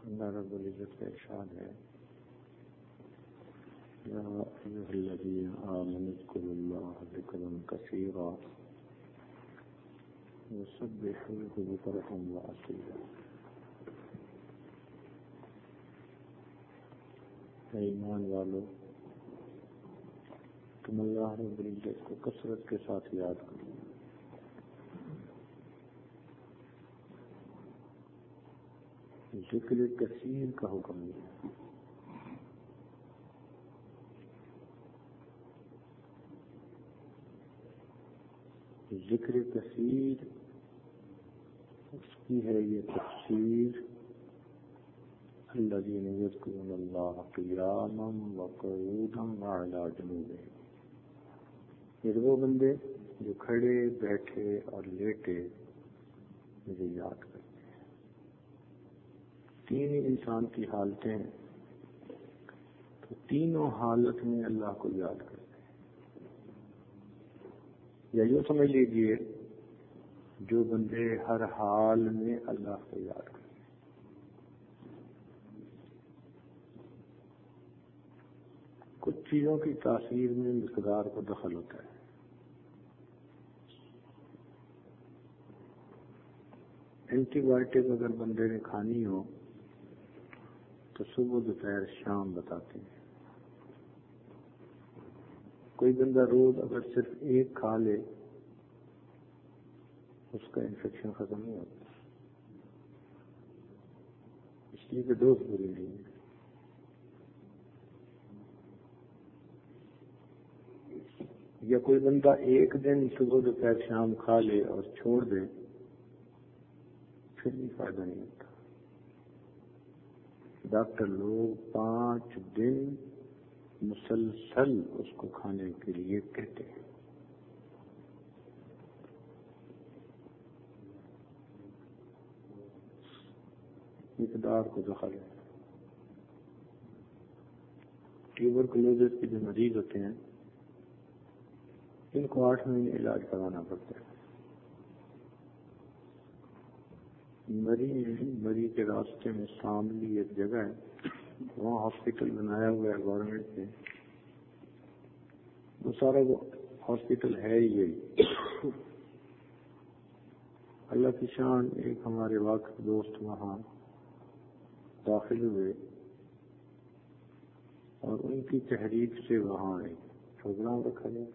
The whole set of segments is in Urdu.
اللہ رب العزت کا ارشاد ہے یا ایھا الذین آمنوا اذکروا اللہ ذکرا کثیرا وسبحوہ بکرۃ وأصیلا۔ اے ایمان والو، تم اللہ رب العزت کو کثرت کے ساتھ یاد کرو۔ ذکر کثیر کا حکم ہے۔ ذکر کثیر اس کی ہے یہ تفسیر، الذین یذکرون اللہ قیاما وقعودا وعلی جنوبہم، یہ وہ بندے جو کھڑے بیٹھے اور لیٹے مجھے یاد کرتے ہیں۔ تین انسان کی حالتیں ہیں، تو تینوں حالت میں اللہ کو یاد کرتے ہیں۔ یا یوں سمجھ لیجیے جو بندے ہر حال میں اللہ کو یاد کرتے ہیں۔ کچھ چیزوں کی تاثیر میں مقدار کو دخل ہوتا ہے۔ اینٹی بایوٹک اگر بندے نے کھانی ہو تو صبح دوپہر شام بتاتے ہیں۔ کوئی بندہ روز اگر صرف ایک کھا لے اس کا انفیکشن ختم نہیں ہوتا، اس لیے کہ ڈوز پوری نہیں ہے۔ یا کوئی بندہ ایک دن صبح دوپہر شام کھا لے اور چھوڑ دے پھر بھی فائدہ نہیں ہوتا۔ ڈاکٹر لوگ 5 دن مسلسل اس کو کھانے کے لیے کہتے ہیں۔ مقدار کو دخل ہے۔ ٹیوبرکلوزس کے جو مریض ہوتے ہیں ان کو 8 مہینے علاج کروانا پڑتا ہے۔ مری کے راستے میں شاملی ایک جگہ ہے، وہاں ہاسپٹل بنایا ہوا ہے گورنمنٹ نے۔ وہ سارا وہ ہاسپٹل ہے یہی۔ اللہ کی شان، ایک ہمارے واقف دوست وہاں داخل ہوئے اور ان کی تحریک سے وہاں ایک پروگرام رکھا گیا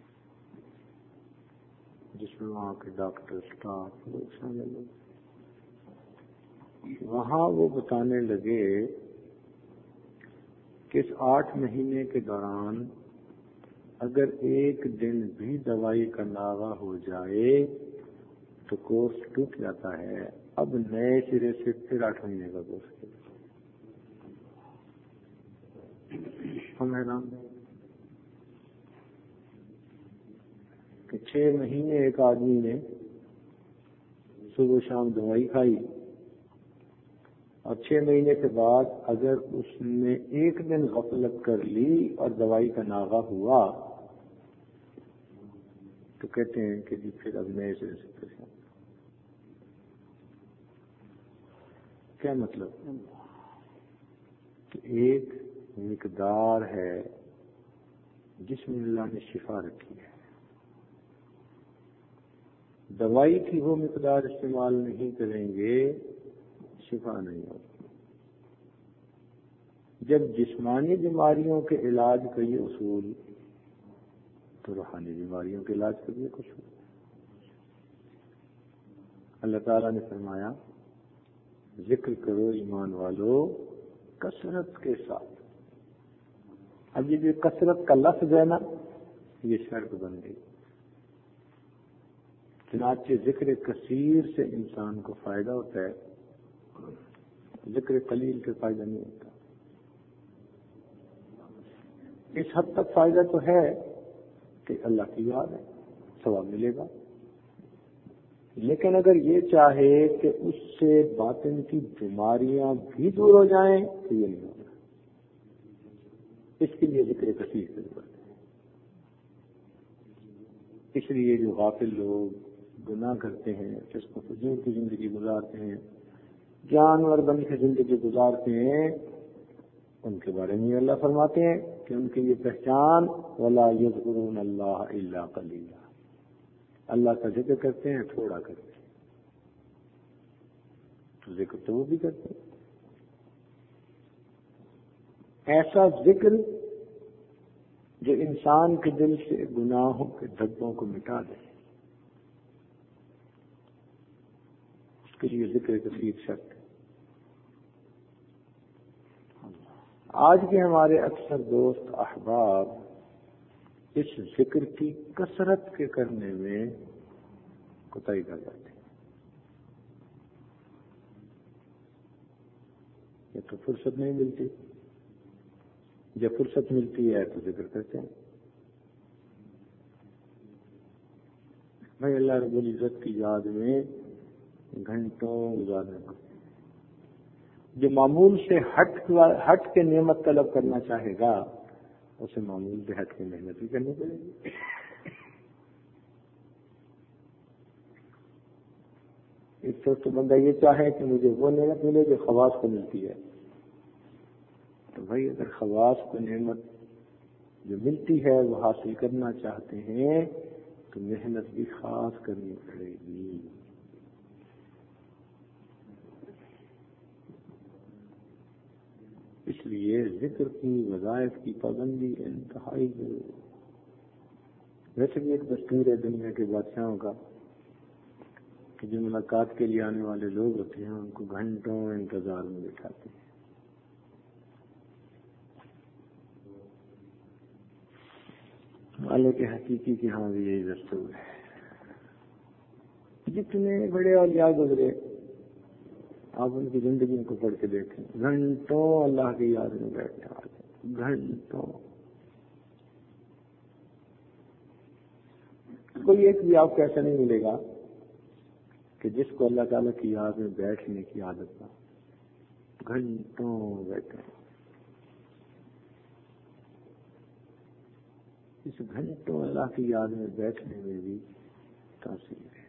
جس میں وہاں کے ڈاکٹر، اسٹاف لوگ شامل ہوئے۔ وہاں وہ بتانے لگے کہ اس 8 مہینے کے دوران اگر ایک دن بھی دوائی کا ناغہ ہو جائے تو کورس ٹوٹ جاتا ہے، اب نئے سرے سے پھر 8 مہینے کا کورس کیا۔ ہم حیران ہیں کہ 6 مہینے ایک آدمی نے صبح شام دوائی کھائی اور 6 مہینے کے بعد اگر اس نے ایک دن غفلت کر لی اور دوائی کا ناغہ ہوا تو کہتے ہیں کہ جی پھر اب نئے سے پریشان۔ کیا مطلب؟ کہ ایک مقدار ہے جس میں اللہ نے شفا رکھی ہے۔ دوائی کی وہ مقدار استعمال نہیں کریں گے شفا نہیں ہوگی۔ جب جسمانی بیماریوں کے علاج کا یہ اصول تو روحانی بیماریوں کے علاج کا بھی کچھ ہو۔ اللہ تعالیٰ نے فرمایا ذکر کرو ایمان والو کثرت کے ساتھ۔ اب یہ جو کثرت کا لفظ ہے نا یہ شرط بن گئی۔ چنانچہ ذکر کثیر سے انسان کو فائدہ ہوتا ہے، ذکر قلیل کے فائدہ نہیں ہوتا۔ اس حد تک فائدہ تو ہے کہ اللہ کی یاد ہے، ثواب ملے گا، لیکن اگر یہ چاہے کہ اس سے باطن کی بیماریاں بھی دور ہو جائیں تو یہ نہیں ہوگا۔ اس کے لیے ذکر کثیر کی ضرورت ہے۔ اس لیے جو غافل لوگ گناہ کرتے ہیں، جس کو فضول کی زندگی گزارتے ہیں، جانور بن کے زندگی گزارتے ہیں ان کے بارے میں اللہ فرماتے ہیں کہ ان کی یہ پہچان ولا یذکرون اللہ الا قلیلا، اللہ کا ذکر کرتے ہیں تھوڑا کرتے ہیں، تو ذکر تو وہ بھی کرتے ہیں، ایسا ذکر جو انسان کے دل سے گناہوں کے دھبوں کو مٹا دے، اس کے لیے ذکر کثیر شرط ہے۔ آج کے ہمارے اکثر دوست احباب اس ذکر کی کثرت کے کرنے میں کوتاہی کر جاتے ہیں، یا تو فرصت نہیں ملتی، جب فرصت ملتی ہے تو ذکر کرتے ہیں۔ بھائی اللہ رب العزت کی یاد میں گھنٹوں گزارنے کو، جو معمول سے ہٹ کے نعمت طلب کرنا چاہے گا اسے معمول سے ہٹ کے محنت بھی کرنی پڑے گی۔ اس وقت بندہ یہ چاہے کہ مجھے وہ نعمت ملے جو خواص کو ملتی ہے، تو بھائی اگر خواص کو نعمت جو ملتی ہے وہ حاصل کرنا چاہتے ہیں تو محنت بھی خاص کرنی پڑے گی۔ اس لیے ذکر کی وظائف کی پابندی انتہائی ضروری ہے۔ ویسے بھی ایک دستور ہے دنیا کے بادشاہوں کا کہ جو ملاقات کے لیے آنے والے لوگ ہوتے ہیں ان کو گھنٹوں انتظار میں بٹھاتے ہیں۔ حالانکہ حقیقی کہ ہاں بھی یہی دستور ہے۔ جتنے بڑے اولیاء گزرے آپ ان کی زندگی کو پڑھ کے دیکھیں، گھنٹوں اللہ کی یاد میں بیٹھنے والے، گھنٹوں۔ کوئی ایک بھی آپ کو ایسا نہیں ملے گا کہ جس کو اللہ تعالیٰ کی یاد میں بیٹھنے کی عادت نہ، گھنٹوں بیٹھے۔ اس گھنٹوں اللہ کی یاد میں بیٹھنے میں بھی تاثیر ہے۔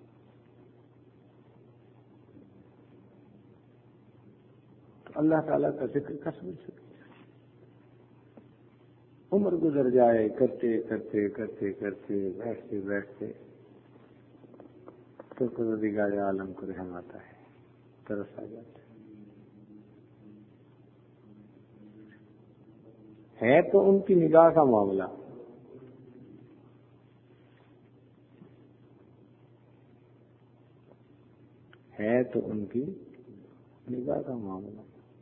تو اللہ تعالیٰ کا ذکر کا سمجھ سکتے، عمر گزر جائے کرتے کرتے کرتے کرتے بیٹھتے بیٹھتے تو پروردگار عالم کو رحم آتا ہے، ترس آ جاتا ہے تو ان کی نگاہ کا معاملہ، ہے تو ان کی نگاہ کا معاملہ۔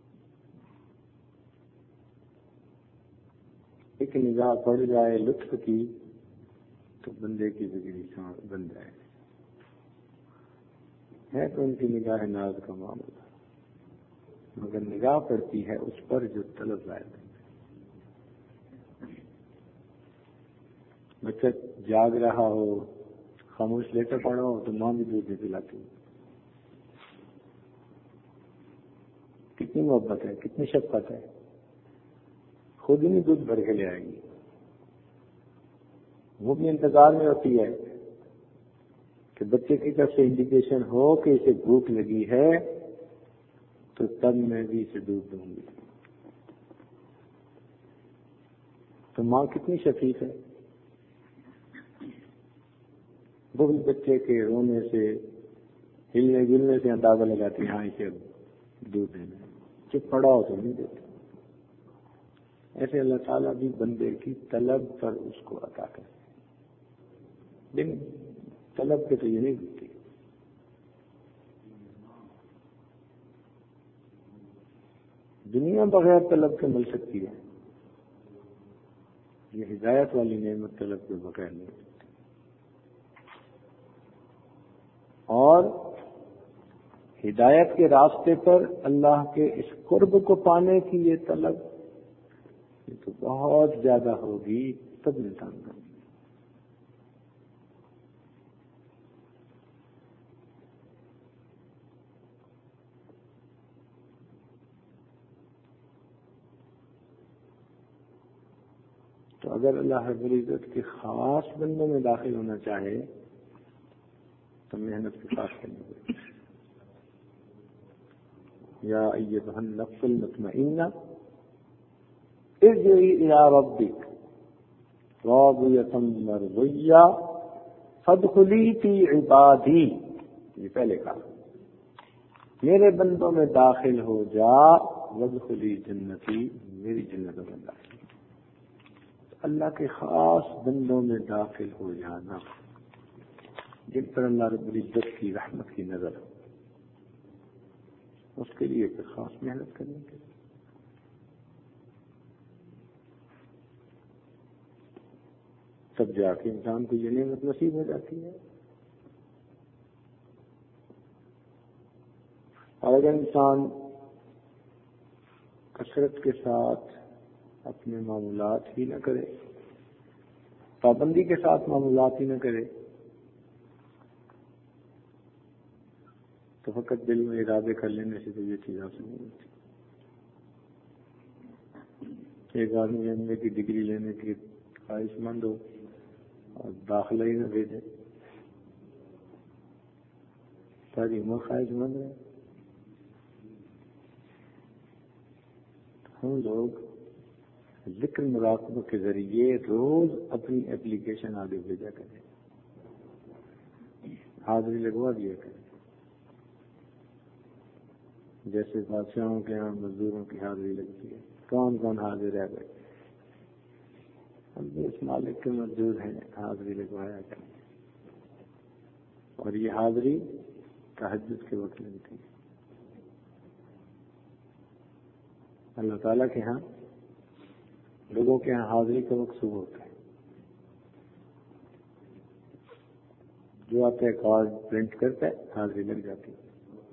ایک نگاہ پڑ جائے لطف کی تو بندے کی بگڑی سانس بن جائے، ہے تو ان کی نگاہ ناز کا معاملہ، مگر نگاہ پڑتی ہے اس پر جو طلب لائے۔ بچہ جاگ رہا ہو خاموش لے کر پڑھو تو ماں بھی دودھ نہیں پلاتی، کتنی محبت ہے، کتنی شفقت ہے، خود ہی نہیں دودھ بھر کے لے آئے گی، وہ بھی انتظار میں ہوتی ہے کہ بچے کی طرف سے انڈیکیشن ہو کہ اسے بھوک لگی ہے تو تب میں بھی اسے دودھ دوں گی۔ تو ماں کتنی شفیق ہے، وہ بھی بچے کے رونے سے ہلنے گلنے سے اندازہ لگاتی ہے، ہاں اسے دودھ دینا ہے، چپ پڑا ہو تو نہیں دیتے۔ ایسے اللہ تعالیٰ بھی بندے کی طلب پر اس کو عطا کرے، لیکن طلب کے تو یہ نہیں ملتی۔ دنیا بغیر طلب کے مل سکتی ہے، یہ ہدایت والی نعمت طلب کے بغیر نہیں ملتی۔ اور ہدایت کے راستے پر اللہ کے اس قرب کو پانے کی یہ طلب یہ تو بہت زیادہ ہوگی، تب انسان کا۔ تو اگر اللہ رب العزت کے خاص بندوں میں داخل ہونا چاہے تو محنت کے ساتھ کرنی پڑے، یا ایتھا النفس المطمئنہ ارجعی الی ربک راضیۃ مرضیہ فادخلی فی عبادی. یہ پہلے کہا میرے بندوں میں داخل ہو جا وادخلی جنتی، میری جنتوں میں داخل. اللہ کے خاص بندوں میں داخل ہو جانا جن پر اللہ رب العزت کی رحمت کی نظر ہو، اس کے لیے پھر خاص محنت کرنی چاہیے. تب جا کے انسان کو یہ نعمت نصیب ہو جاتی ہے. اور اگر انسان کثرت کے ساتھ اپنے معاملات ہی نہ کرے، پابندی کے ساتھ معاملات ہی نہ کرے، تو فقط دل میں ارادے کر لینے سے تو یہ چیز حاصل نہیں ہوتی. ایک آدمی ایم اے کی ڈگری لینے کی خواہش مند ہو اور داخلہ ہی نہ بھیجے، ساری عمر خواہش مند ہے. ہم لوگ ذکر مراقبہ کے ذریعے روز اپنی اپلیکیشن آگے بھیجا کریں، حاضری لگوا دیا کریں. جیسے بادشاہوں کے یہاں مزدوروں کی حاضری لگتی ہے، کون کون حاضر ہے بھائی، ہم بھی اس مالک کے مزدور ہیں، حاضری لگوایا کریں. اور یہ حاضری تہجد کے وقت لگتی ہے. اللہ تعالیٰ کے ہاں لوگوں کے ہاں حاضری کا وقت صبح ہوتا ہے. جو آتے ہیں کارڈ پرنٹ کرتا ہے، حاضری لگ جاتی ہے.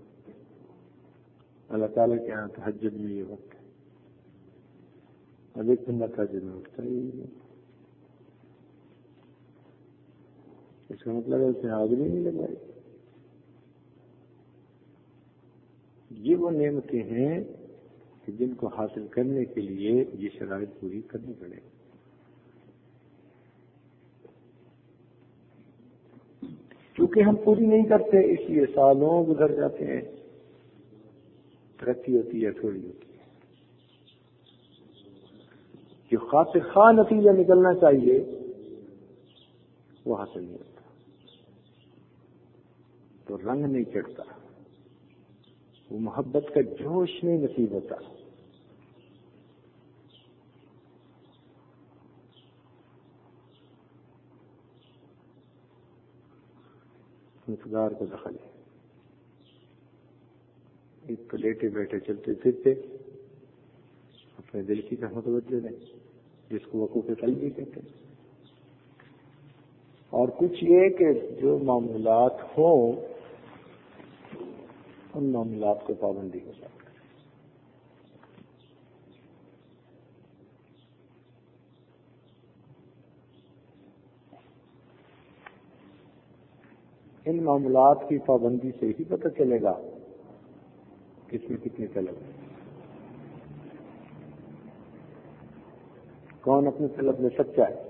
اللہ تعالیٰ کے ہاں تہجد میں یہ وقت ہے. اب ایک بندہ تہجد میں اٹھتا ہی نہیں، اس کا مطلب ہے اسے حاضری نہیں لگائی. یہ وہ نعمتیں ہیں کہ جن کو حاصل کرنے کے لیے یہ شرائط پوری کرنی پڑے. چونکہ ہم پوری نہیں کرتے اس لیے سالوں گزر جاتے ہیں، ترقی ہوتی ہے تھوڑی ہوتی ہے. جو خاطر خواہ نتیجہ نکلنا چاہیے وہ حاصل نہیں ہوتا، تو رنگ نہیں چڑھتا، وہ محبت کا جوش نہیں نصیب ہوتا. مقدار کو دخل ہے. ایک تو لیٹے بیٹھے چلتے پھرتے اپنے دل کی طرف متوجہ رہیں، جس کو وقوف قلب بھی کہتے ہیں. اور کچھ یہ کہ جو معاملات ہوں ان معاملات کو پابندی کے ساتھ کریں. ان معاملات کی پابندی سے ہی پتہ چلے گا کس میں کتنی طلب ہے، کون اپنی طلب میں سچا ہے.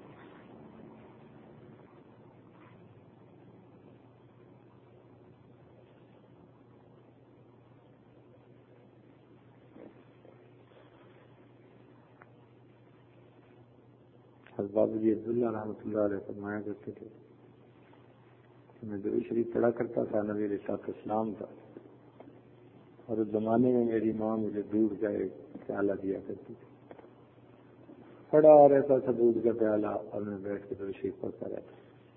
حضرت جی عبداللہ رحمۃ اللہ علیہ فرمایا کرتے تھے، میں درود شریف پڑھا کرتا تھا نبی علیہ السلام کا، اور اس زمانے میں میری ماں مجھے دودھ کا ایک پیالہ دیا کرتی تھی. پڑا رہتا تھا دودھ کا پیالہ اور میں بیٹھ کے درود شریف پڑھتا رہتا.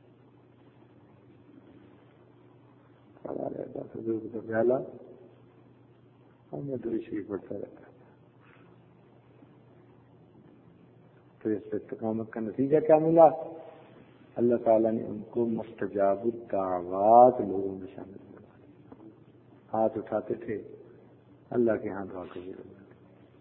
پڑا رہتا تھا دودھ کا پیالہ اور میں درود شریف پڑھتا رہتا. تو اس سے استقامت کا نتیجہ کیا ملا؟ اللہ تعالیٰ نے ان کو مستجاب الدعوات لوگوں میں شامل کیا. ہاتھ اٹھاتے تھے، اللہ کے ہاں دعا قبول ہو جاتی.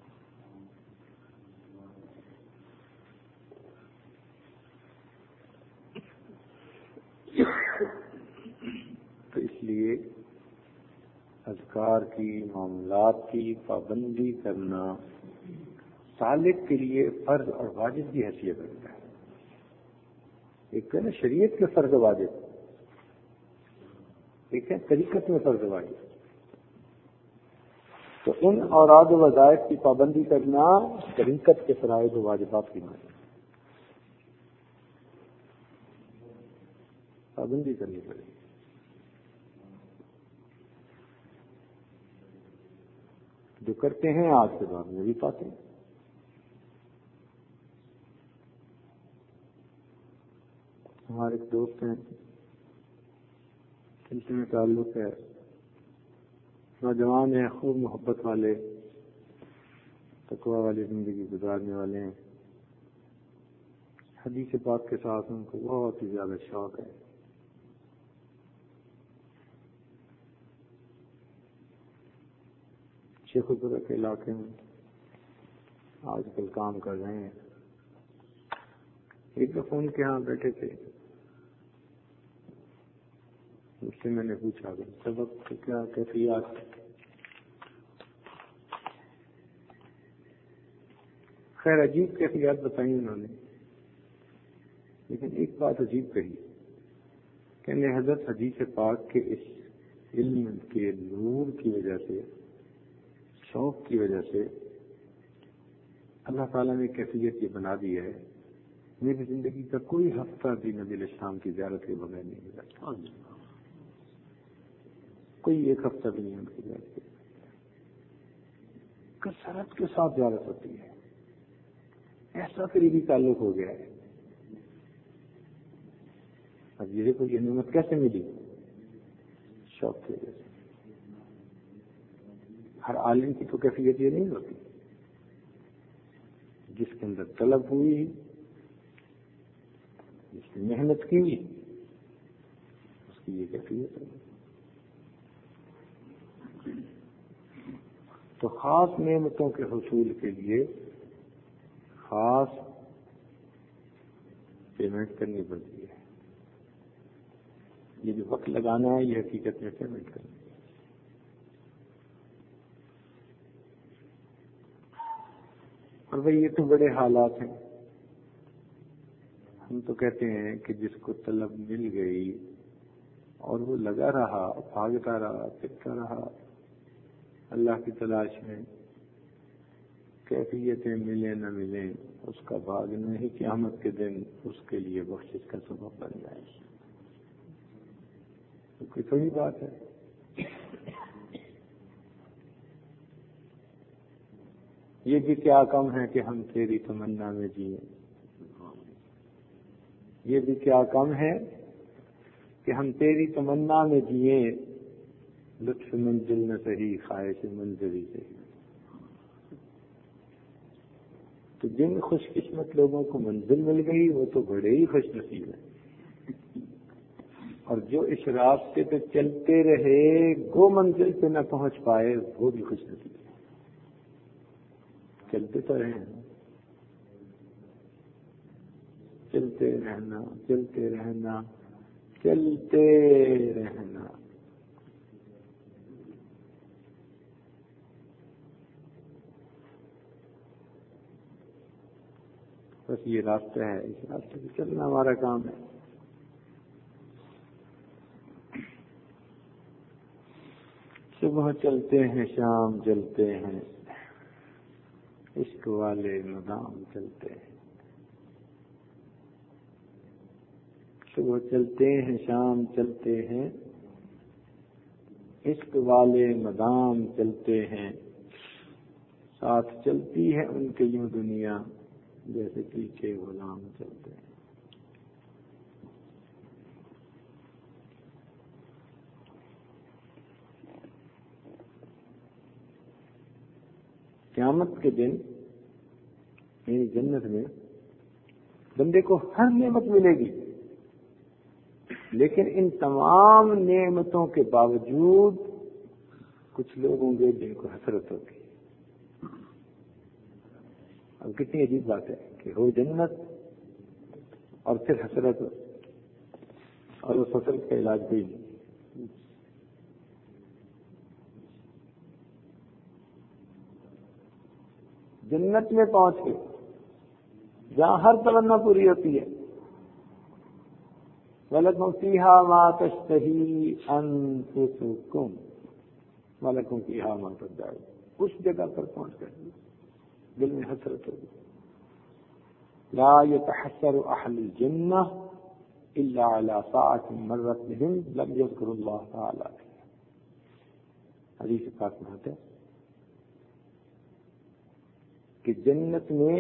تو اس لیے اذکار کی، معاملات کی پابندی کرنا سالک کے لیے فرض اور واجب کی حیثیت رکھتا ہے. ایک ہے نا شریعت کے فرض واجب، ایک ہے طریقت میں فرض واجب. تو ان اوراد و وظائف کی پابندی کرنا طریقت کے فرائض و واجبات کی معنی پابندی کرنی پڑے گی. جو کرتے ہیں آج کے بعد میں بھی پاتے ہیں. ہمارے ایک دوست ہیں، سلسلے میں تعلق ہے، نوجوان ہیں، خوب محبت والے، تقویٰ والی زندگی گزارنے والے ہیں. حدیث پاک کے ساتھ ان کو بہت ہی زیادہ شوق ہے. شیخ پورہ کے علاقے میں آج کل کام کر رہے ہیں. ایک دفعہ ان کے یہاں بیٹھے تھے، اس سے میں نے پوچھا کہ سبق کی کیا کیفیات. خیر عجیب کیفیات بتائی انہوں نے، لیکن ایک بات عجیب کہی کہ حضرت حدیث پاک کے اس علم کے نور کی وجہ سے، شوق کی وجہ سے اللہ تعالیٰ نے کیفیت یہ بنا دی ہے، میری زندگی کا کوئی ہفتہ بھی نبی الاسلام کی زیارت کے بغیر نہیں گزرتا. کوئی ایک ہفتہ بھی نہیں ان کی زیارت کی، کثرت کے ساتھ زیارت ہوتی ہے. ایسا قریبی تعلق ہو گیا ہے. اب یہ دیکھو یہ نعمت کیسے ملی؟ شوق کی وجہ سے. ہر عالم کی تو کیفیت یہ نہیں ہوتی. جس کے اندر طلب ہوئی، جس نے محنت کی، اس کی یہ کیفیت ہے. تو خاص نعمتوں کے حصول کے لیے خاص پیمنٹ کرنی پڑتی ہے. یہ جو وقت لگانا ہے یہ حقیقت میں پیمنٹ کرنا ہے. اور بھائی یہ تو بڑے حالات ہیں. ہم تو کہتے ہیں کہ جس کو طلب مل گئی اور وہ لگا رہا، بھاگتا رہا، پھرتا رہا اللہ کی تلاش میں، کیفیتیں ملیں نہ ملیں، اس کا بھاگنا ہی قیامت کے دن اس کے لیے بخشش کا سبب بن جائے. تو کوئی تھوڑی بات ہے. یہ بھی کیا کم ہے کہ ہم تیری تمنا میں جیے. یہ بھی کیا کم ہے کہ ہم تیری تمنا میں جیے. لطف منزل نہ صحیح، خواہش منزلی صحیح. تو جن خوش قسمت لوگوں کو منزل مل گئی وہ تو بڑے ہی خوش نصیب ہیں. اور جو اس راستے پہ چلتے رہے وہ منزل پہ نہ پہنچ پائے وہ بھی خوش نصیب ہیں. چلتے تو رہے ہیں، چلتے رہنا، چلتے رہنا، چلتے رہنا. بس یہ راستہ ہے، اس راستے پہ چلنا ہمارا کام ہے. صبح چلتے ہیں، شام چلتے ہیں، عشق والے مدام چلتے ہیں. صبح چلتے ہیں، شام چلتے ہیں، عشق والے مدام چلتے ہیں. ساتھ چلتی ہے ان کے یوں دنیا جیسے پیچھے غلام چلتے ہیں. قیامت کے دن میری جنت میں بندے کو ہر نعمت ملے گی، لیکن ان تمام نعمتوں کے باوجود کچھ لوگ ہوں گے جن کو حسرت ہوگی. اب کتنی عجیب بات ہے کہ ہو جنت اور پھر حسرت ہو، اور اس حسرت کا علاج بھی نہیں. جنت میں پہنچ کے جہاں ہر تمنا پوری ہوتی ہے، وَلَكُمْ فِيهَا مَا تَشْتَهِي أَنفُسُكُمْ وَلَكُمْ فِيهَا مَا تَدَّعُونَ. اس جگہ پر پہنچ کر دل میں حسرت ہوگی. لا يتحسر اهل الجنہ الا على ساعة مرت بهم لم يذكر الله تعالی. حدیث پاک میں آتا ہے کہ جنت میں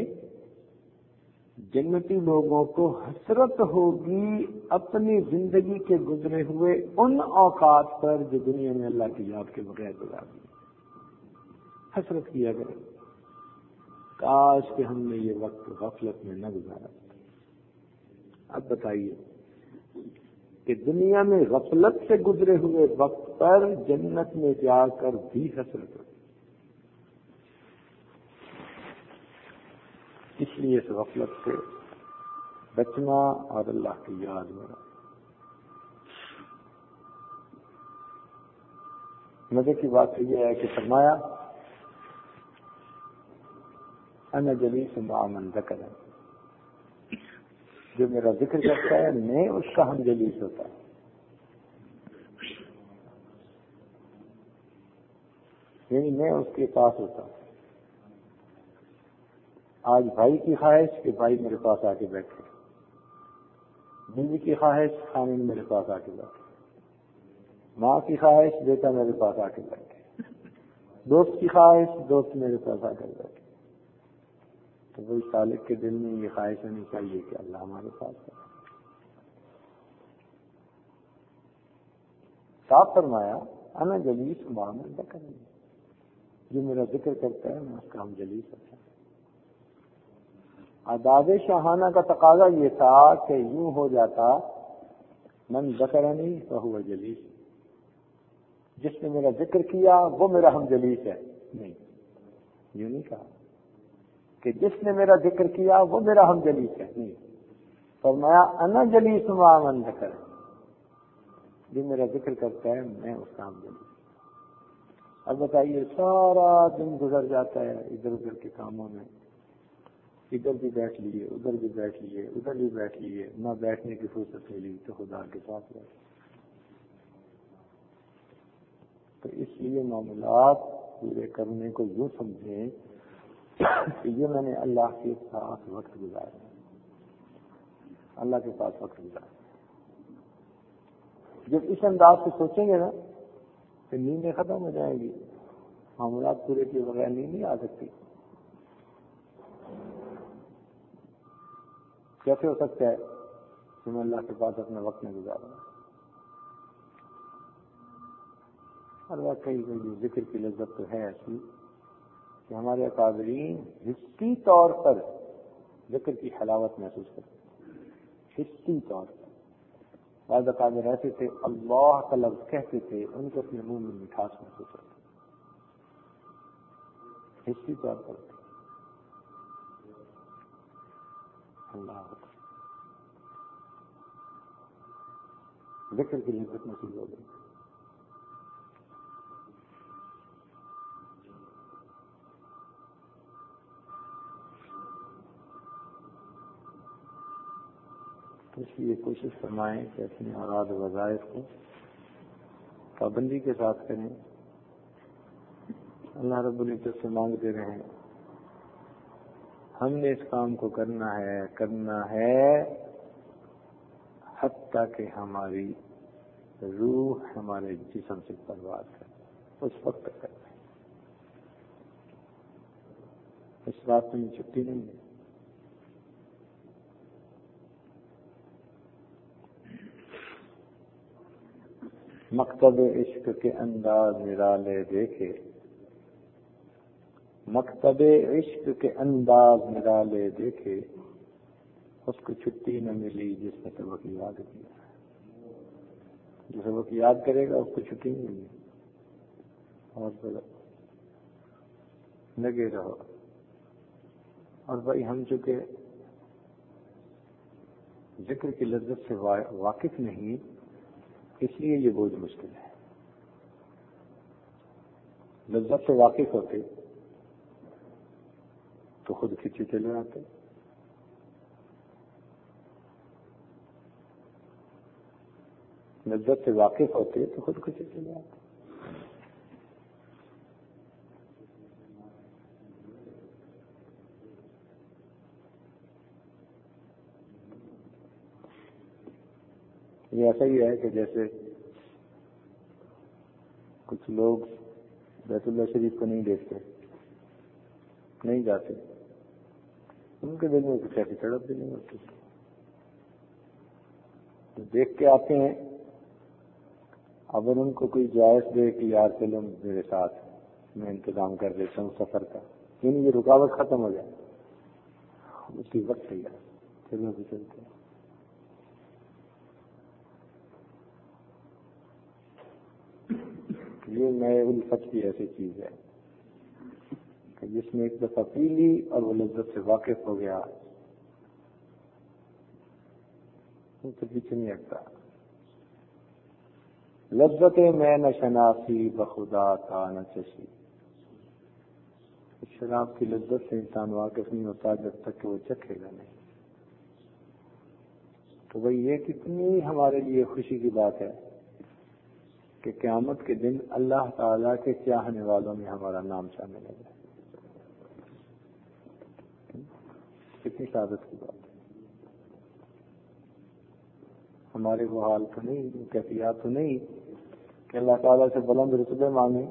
جنتی لوگوں کو حسرت ہوگی اپنی زندگی کے گزرے ہوئے ان اوقات پر جو دنیا میں اللہ کی یاد کے بغیر گزار دی. حسرت کیا کرے کاش کہ ہم نے یہ وقت غفلت میں نہ گزارا. اب بتائیے کہ دنیا میں غفلت سے گزرے ہوئے وقت پر جنت میں جا کر بھی حسرت ہوگی. اس لیے اس غفلت سے بچنا اور اللہ کی یاد میں. مزے کی بات یہ ہے کہ فرمایا انا جلیس مع من ذکر، جو میرا ذکر کرتا ہے میں اس کا ہم جلیس ہوتا ہے. یعنی میں اس کے پاس ہوتا ہوں. آج بھائی کی خواہش کہ بھائی میرے پاس آ کے بیٹھے، بیوی کی خواہش خامن میرے پاس آ کے بیٹھے، ماں کی خواہش بیٹا میرے پاس آ کے بیٹھے، دوست کی خواہش دوست میرے پاس آ کر بیٹھے. تو وہی سالک کے دل میں یہ خواہش ہونی چاہیے کہ اللہ ہمارے پاس ہے. صاف فرمایا انا جلیس مع من ذکر، جو میرا ذکر کرتا ہے میں اس کا ہم جلیس ہوتا ہوں. آداب شاہانہ کا تقاضا یہ تھا کہ یوں ہو جاتا من ذکرنی فہو جلیس، جس نے میرا ذکر کیا وہ میرا ہم جلیس ہے. نہیں، یوں نہیں کہا کہ جس نے میرا ذکر کیا وہ میرا ہم جلیس ہے. نہیں، فرمایا انا جلیس مع من ذکر، جو میرا ذکر کرتا ہے میں اس کا ہم جلیس. اب بتائیے سارا دن گزر جاتا ہے ادھر ادھر کے کاموں میں، ادھر بھی بیٹھ لیے ادھر بھی بیٹھ لیے ادھر بھی بیٹھ لیے، نہ بیٹھنے کی فرصت ملی تو خدا کے پاس بیٹھ. تو اس لیے معاملات پورے کرنے کو یوں سمجھیں کہ یہ میں نے اللہ کے ساتھ وقت گزارا، اللہ کے ساتھ وقت گزارا. جب اس انداز سے سوچیں گے نا کہ نیندیں ختم ہو جائیں گی، معاملات پورے کیے بغیر نیند نہیں آ سکتی. کیسے ہو سکتا ہے کہ میں اللہ کے پاس اپنا وقت نہیں گزارا؟ اور واقعی ذکر کی لذت تو ہے ایسی کہ ہمارے اکابرین حسی طور پر ذکر کی حلاوت محسوس کرتے ہیں. حسی طور پر بعض اکابر ایسے تھے اللہ کا لفظ کہتے تھے ان کو اپنے منہ میں مٹھاس محسوس ہوتی. حسی طور پر اللہ ذکر کی لذت نصیب ہو گئی. اس لیے کوشش فرمائیں کہ اپنے اوراد و وظائف کو پابندی کے ساتھ کریں. اللہ رب العزت سے مانگتے رہیں ہم نے اس کام کو کرنا ہے حتیٰ کہ ہماری روح ہمارے جسم سے پرواز کرے، اس وقت تک کرنا ہے. اس راستے میں چھٹی نہیں ہے. مکتب عشق کے انداز نرالے دیکھے، مکتب عشق کے انداز نرالے دیکھے، اس کو چھٹی نہ ملی جس نے سبق یاد کیا. جو سبق یاد کرے گا اس کو چھٹی نہیں ملی. اور لگے رہو. اور بھائی ہم چونکہ ذکر کی لذت سے واقف نہیں اس لیے یہ بہت مشکل ہے. لذت سے واقف ہوتے تو خود کھچے چلے آتے. لذت سے واقف ہوتے تو خود کھچے چلے آتے. یہ ایسا ہی ہے کہ جیسے کچھ لوگ بیت اللہ شریف کو نہیں دیکھتے، نہیں جاتے، ان کے دل میں کچھ ایسی تڑپ بھی نہیں ہوتی، تو دیکھ کے آتے ہیں۔ اگر ان کو کوئی جائز دے کہ یار چلو میرے ساتھ، میں انتظام کر دیتا ہوں سفر کا، یعنی یہ رکاوٹ ختم ہو جائے، اسی وقت ہی ہے چلو بھی چلتے ہیں۔ یہ نئے الفت کی ایسی چیز ہے کہ جس نے ایک دفعہ پی لی اور وہ لذت سے واقف ہو گیا، وہ تو پیچھے نہیں ہٹتا۔ لذت میں نہ شناسی بخدا کا نہ چشی، شراب کی لذت سے انسان واقف نہیں ہوتا جب تک کہ وہ چکھے گا نہیں۔ تو بھئی یہ کتنی ہمارے لیے خوشی کی بات ہے کہ قیامت کے دن اللہ تعالیٰ کے چاہنے والوں میں ہمارا نام شامل ہے۔ کتنی سعادت کی بات ہے۔ ہمارے وہ حال تو نہیں، کیفیات تو نہیں کہ اللہ تعالیٰ سے بلند رتبے مانگیں،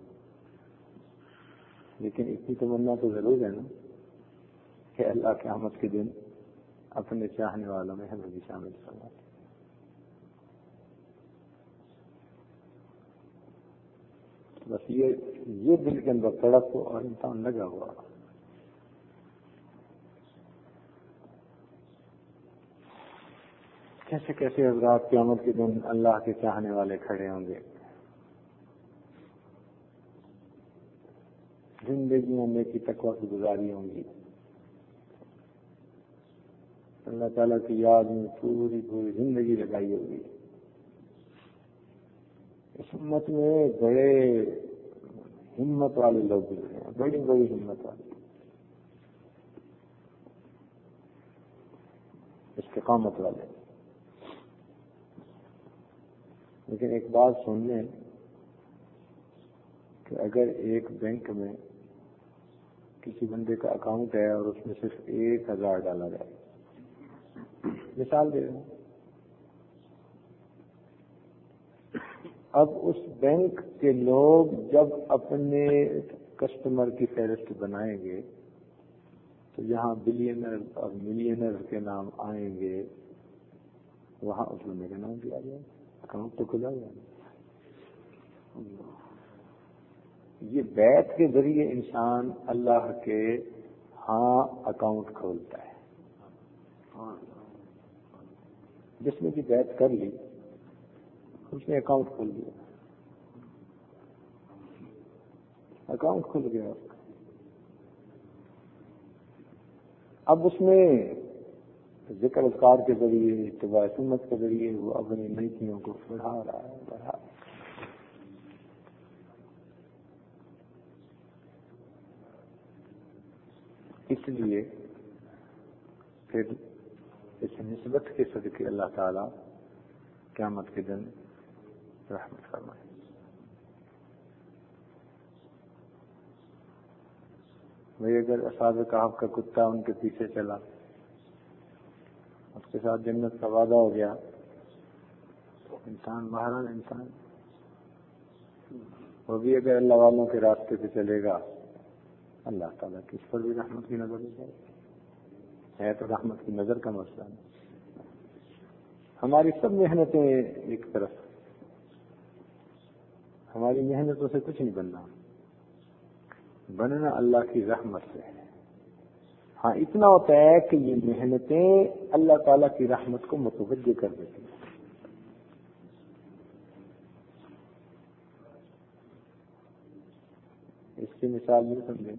لیکن اتنی تمنا تو ضرور ہے نا کہ اللہ قیامت کے دن اپنے چاہنے والوں میں ہمیں بھی شامل کرنا۔ بس یہ دل کے اندر تڑپ ہو اور انسان لگا ہوا۔ کیسے کیسے حضرات قیامت کے دن اللہ کے چاہنے والے کھڑے ہوں گے، زندگیوں میں کی تقویٰ کی گزاری ہوں گی، اللہ تعالیٰ کی یاد میں پوری زندگی لگائی ہوگی۔ اس امت میں بڑے ہمت والے لوگ بھی ہیں، بڑی بڑی ہمت والے، استقامت والے، لیکن ایک بات سن لیں کہ اگر ایک بینک میں کسی بندے کا اکاؤنٹ ہے اور اس میں صرف 1000 ڈالا جائے، مثال دے رہا ہوں، اب اس بینک کے لوگ جب اپنے کسٹمر کی فہرست بنائیں گے تو جہاں بلینر اور ملینر کے نام آئیں گے وہاں اس بندے کا نام دیا جائے، اکاؤنٹ تو کھلا جائے۔ یہ بیعت کے ذریعے انسان اللہ کے ہاں اکاؤنٹ کھولتا ہے۔ جس نے بھی بیعت کر لی اس نے اکاؤنٹ کھول دیا، اکاؤنٹ کھل گیا۔ اب اس میں ذکر اذکار کے ذریعے، اتباع سنت کے ذریعے وہ اپنی نیکیوں کو بڑھا رہا ہے۔ اس لیے پھر اس نسبت کے صدقے اللہ تعالیٰ قیامت کے دن رحمت فرمائے۔ بھئی اگر اصحاب کہف کا کتا ان کے پیچھے چلا، اس کے ساتھ جنت کا وعدہ ہو گیا، انسان بہرحال انسان، وہ بھی اگر اللہ والوں کے راستے پہ چلے گا اللہ تعالیٰ کی اس پر بھی رحمت کی نظر ہو جائے۔ ہے تو رحمت کی نظر کا مسئلہ نہیں۔ ہماری سب محنتیں ایک طرف، ہماری محنتوں سے کچھ نہیں بننا اللہ کی رحمت سے ہے۔ ہاں اتنا ہوتا ہے کہ یہ محنتیں اللہ تعالیٰ کی رحمت کو متوجہ کر دیتی ہیں۔ اس کی مثال یہ سمجھیں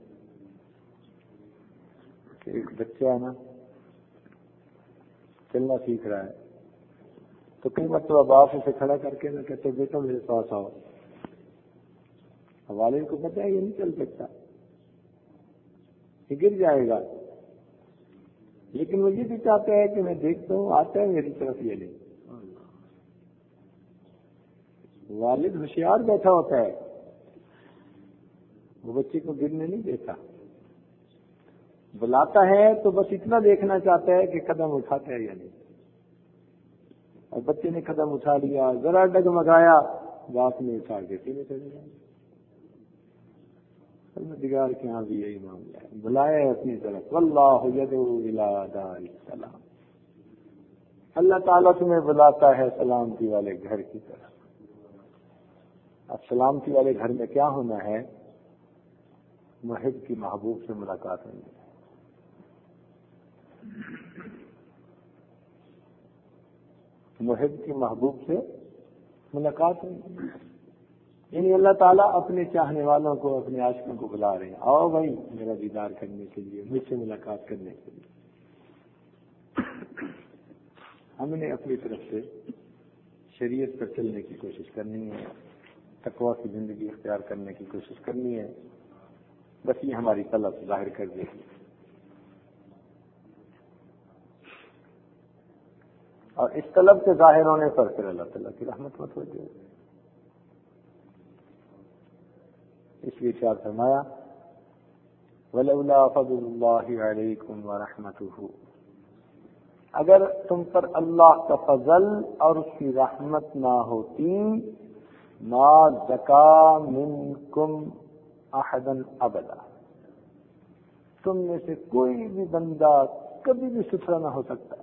کہ ایک بچہ ہے نا، چلنا سیکھ رہا ہے، تو کئی مرتبہ باپ اسے کھڑا کر کے نہ کہتے بیٹا میرے پاس آؤ، والد کو پتہ ہے یہ نہیں چل سکتا، یہ گر جائے گا، لیکن وہ یہ بھی چاہتا ہے کہ میں دیکھتا ہوں آتا ہے میری طرف یہ نہیں۔ والد ہوشیار بیٹھا ہوتا ہے، وہ بچے کو گرنے نہیں دیتا، بلاتا ہے تو بس اتنا دیکھنا چاہتا ہے کہ قدم اٹھاتا ہے یا نہیں۔ اور بچے نے قدم اٹھا لیا، ذرا ڈگمگایا، باپ نے اٹھا کے سینے چڑھ گیا۔ پروردگار کے یہاں بھی یہی معاملہ ہے، بلائے اپنی طرف، واللہ یدعو الی دار السلام، اللہ تعالیٰ تمہیں بلاتا ہے سلامتی والے گھر کی طرف۔ اب سلامتی والے گھر میں کیا ہونا ہے؟ محب کی محبوب سے ملاقات ہونی ہے۔ محب کی محبوب سے ملاقات ہونی، یعنی اللہ تعالیٰ اپنے چاہنے والوں کو، اپنے عاشقوں کو بلا رہے ہیں، آؤ بھائی میرا دیدار کرنے کے لیے، مجھ سے ملاقات کرنے کے لیے۔ ہم نے اپنی طرف سے شریعت پر چلنے کی کوشش کرنی ہے، تقویٰ کی زندگی اختیار کرنے کی کوشش کرنی ہے، بس یہ ہماری طلب ظاہر کر دے گی، اور اس طلب کے ظاہر ہونے پر پھر اللہ تعالیٰ کی رحمت مت ہو جائے گی۔ اس لیے کیا فرمایا؟ وَلَوْلَا فَضْلُ اللَّهِ عَلَيْكُمْ وَرَحْمَتُهُ، اگر تم پر اللہ کا فضل اور اس کی رحمت نہ ہوتی، ما زکا منکم احدا ابدا، تم میں سے کوئی بھی بندہ کبھی بھی ستھرا نہ ہو سکتا۔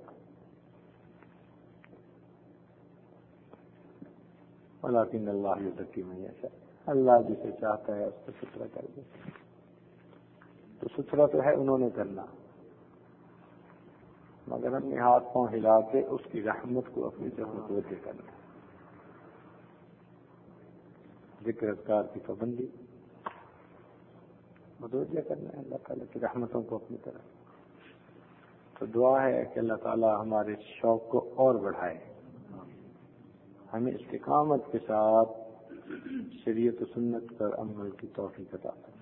ولیکن اللہ یزکی من یشاء، اللہ جسے چاہتا ہے اس کو ستھرا کر دیتا۔ تو ستھرا تو ہے انہوں نے کرنا، مگر اپنے ہاتھ پاؤں ہلا کے اس کی رحمت کو اپنی طرف متوجہ کرنا، ذکر اذکار کی پابندی، متوجہ کرنا ہے اللہ تعالیٰ کی رحمتوں کو اپنی طرف۔ تو دعا ہے کہ اللہ تعالیٰ ہمارے شوق کو اور بڑھائے، ہمیں استقامت کے ساتھ شریعت و سنت پر عمل کی توفیق عطا فرمائے۔